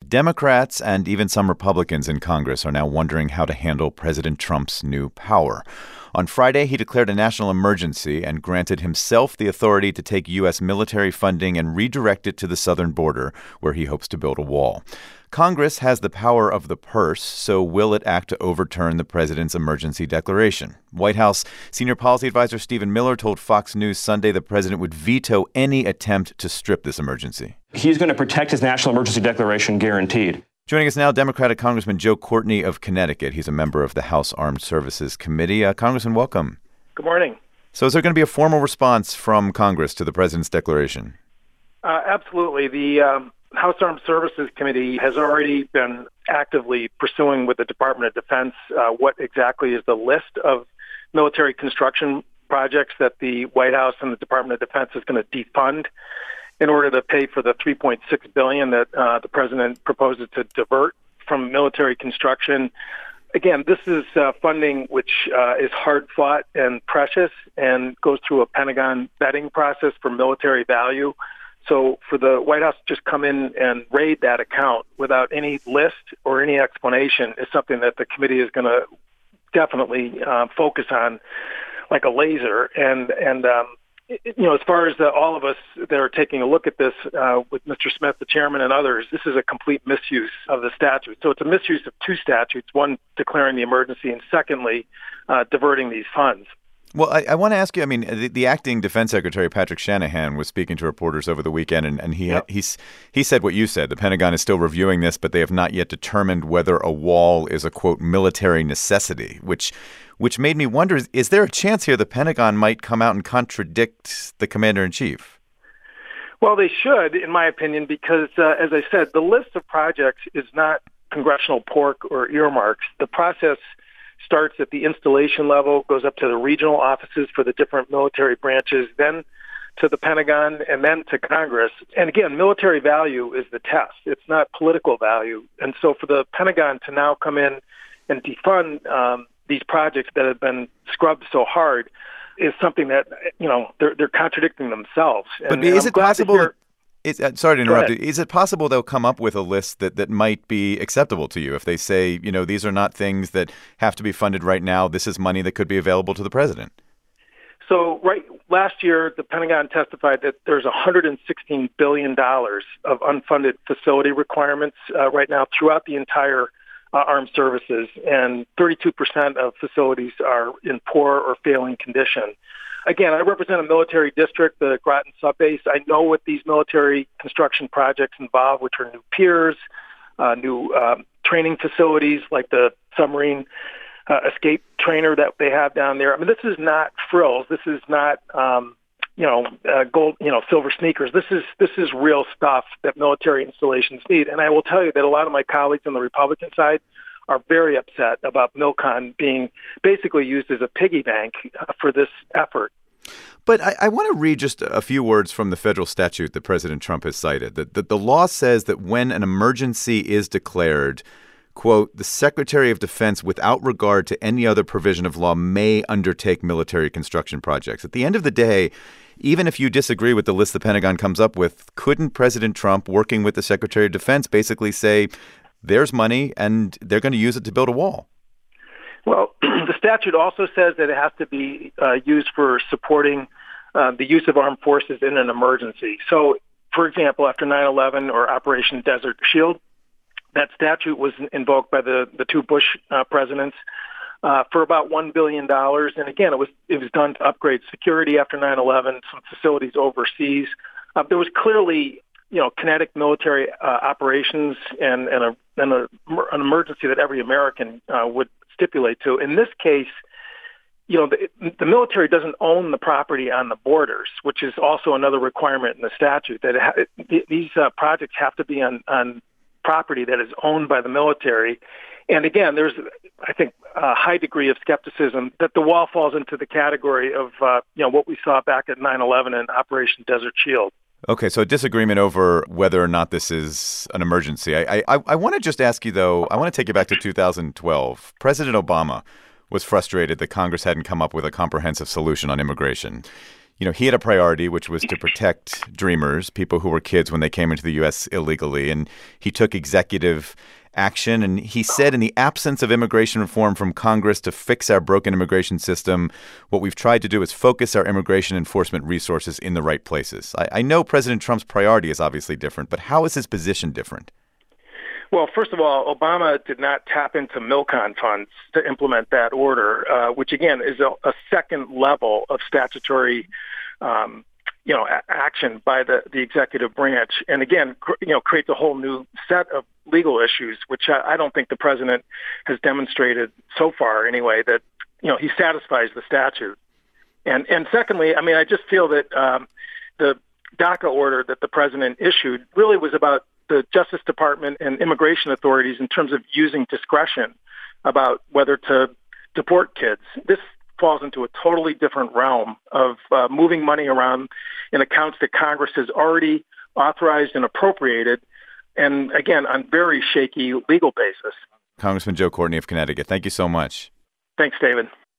Democrats and even some Republicans in Congress are now wondering how to handle President Trump's new power. On Friday, he declared a national emergency and granted himself the authority to take U.S. military funding and redirect it to the southern border, where he hopes to build a wall. Congress has the power of the purse, so will it act to overturn the president's emergency declaration? White House senior policy advisor Stephen Miller told Fox News Sunday the president would veto any attempt to strip this emergency. He's going to protect his national emergency declaration, guaranteed. Joining us now, Democratic Congressman Joe Courtney of Connecticut. He's a member of the House Armed Services Committee. Congressman, welcome. Good morning. So is there going to be a formal response from Congress to the president's declaration? Absolutely. The House Armed Services Committee has already been actively pursuing with the Department of Defense what exactly is the list of military construction projects that the White House and the Department of Defense is going to defund in order to pay for the $3.6 billion that the president proposes to divert from military construction. Again, this is funding which is hard-fought and precious and goes through a Pentagon vetting process for military value. So for the White House to just come in and raid that account without any list or any explanation is something that the committee is going to definitely focus on like a laser. And as far as all of us that are taking a look at this with Mr. Smith, the chairman, and others, this is a complete misuse of the statute. So it's a misuse of two statutes, one declaring the emergency and secondly, diverting these funds. Well, I want to ask you, the acting defense secretary, Patrick Shanahan, was speaking to reporters over the weekend, and he said what you said. The Pentagon is still reviewing this, but they have not yet determined whether a wall is a, quote, military necessity, which made me wonder, is there a chance here the Pentagon might come out and contradict the commander-in-chief? Well, they should, in my opinion, because, as I said, the list of projects is not congressional pork or earmarks. The process starts at the installation level, goes up to the regional offices for the different military branches, then to the Pentagon, and then to Congress. And again, military value is the test. It's not political value. And so for the Pentagon to now come in and defund these projects that have been scrubbed so hard is something that, they're contradicting themselves. But is it possible? Sorry to interrupt. Is it possible they'll come up with a list that might be acceptable to you if they say, these are not things that have to be funded right now. This is money that could be available to the president? So last year, the Pentagon testified that there's $116 billion of unfunded facility requirements right now throughout the entire armed services, and 32% of facilities are in poor or failing condition. Again, I represent a military district, the Groton Sub Base. I know what these military construction projects involve, which are new piers, new training facilities like the submarine escape trainer that they have down there. This is not frills. This is not, gold, silver sneakers. This is real stuff that military installations need. And I will tell you that a lot of my colleagues on the Republican side are very upset about MilCon being basically used as a piggy bank for this effort. But I want to read just a few words from the federal statute that President Trump has cited. The law says that when an emergency is declared, quote, the Secretary of Defense, without regard to any other provision of law, may undertake military construction projects. At the end of the day, even if you disagree with the list the Pentagon comes up with, couldn't President Trump, working with the Secretary of Defense, basically say, there's money and they're going to use it to build a wall? Well, the statute also says that it has to be used for supporting the use of armed forces in an emergency. So, for example, after 9/11 or Operation Desert Shield, that statute was invoked by the two Bush presidents for about $1 billion. And again, it was done to upgrade security after 9/11, some facilities overseas. There was clearly kinetic military operations and an emergency that every American would stipulate to. In this case, the military doesn't own the property on the borders, which is also another requirement in the statute, that these projects have to be on property that is owned by the military. And again, there's, I think, a high degree of skepticism that the wall falls into the category of, what we saw back at 9/11 and Operation Desert Shield. Okay, so a disagreement over whether or not this is an emergency. I want to just ask you, though, I want to take you back to 2012. President Obama was frustrated that Congress hadn't come up with a comprehensive solution on immigration. He had a priority, which was to protect dreamers, people who were kids when they came into the U.S. illegally. And he took executive action. And he said, in the absence of immigration reform from Congress to fix our broken immigration system, what we've tried to do is focus our immigration enforcement resources in the right places. I know President Trump's priority is obviously different, but how is his position different? Well, first of all, Obama did not tap into MILCON funds to implement that order, which, again, is a second level of statutory action by the executive branch. And again, creates a whole new set of legal issues, which I don't think the president has demonstrated so far anyway, that, he satisfies the statute. And secondly, I just feel that the DACA order that the president issued really was about the Justice Department and immigration authorities in terms of using discretion about whether to deport kids. This falls into a totally different realm of moving money around in accounts that Congress has already authorized and appropriated, and again, on very shaky legal basis. Congressman Joe Courtney of Connecticut, thank you so much. Thanks, David.